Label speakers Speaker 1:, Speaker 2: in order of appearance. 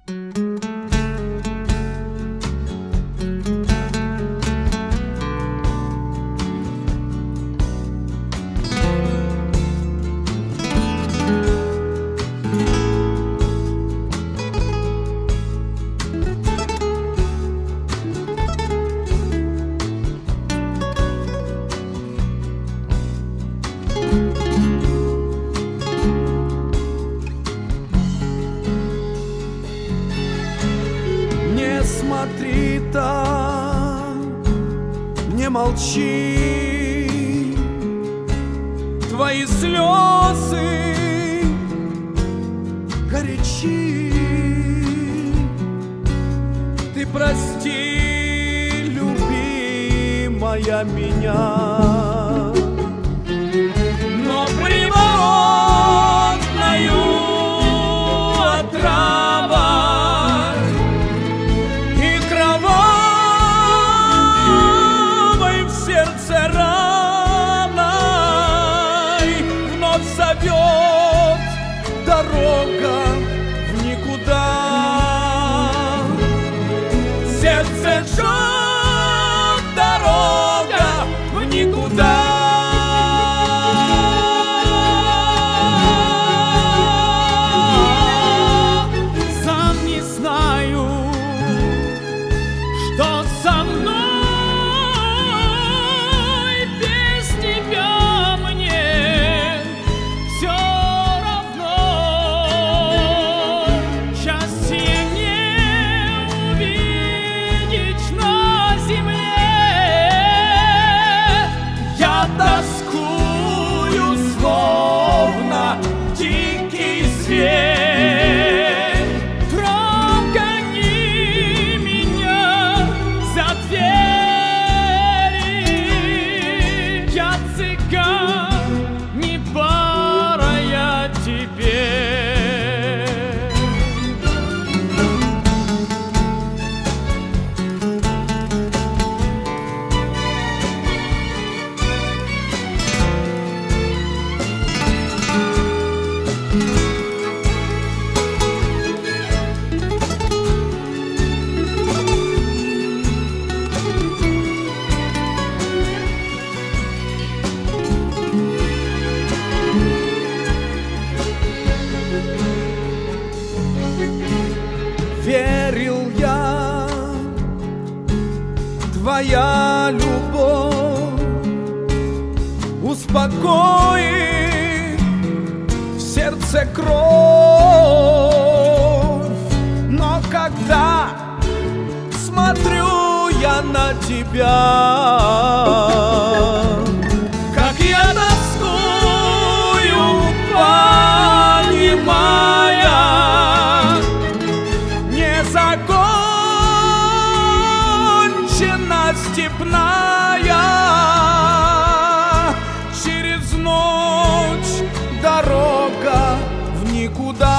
Speaker 1: Не смотри так, не молчи, твои слезы горячи. Ты прости, любимая, меня, но приворотною отрава и кровавой в сердце раной вновь зовет дорога в никуда. Сердце жжет дорога в никуда. Сам не знаю, что со мной без тебя мне все равно. Счастье не увидеть на земле. Я тоскую, словно дикий зверь. Прогони меня за двери. Я цыган, не пара я тебе. Верил я, твоя любовь успокоит в сердце кровь. Но когда смотрю я на тебя, как я тоскую, понимая, закончена степная, через ночь дорога в никуда.